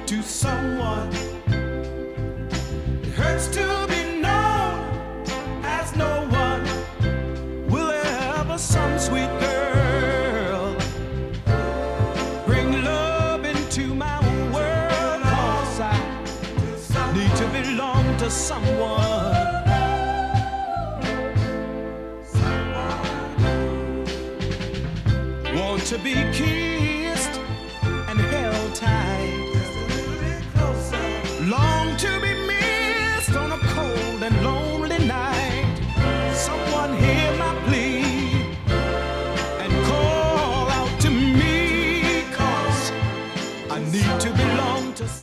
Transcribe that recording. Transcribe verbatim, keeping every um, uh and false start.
to someone. It hurts to be known as no one will ever, some sweet girl, bring love into my world. 'Cause I need to belong to someone. Want to be king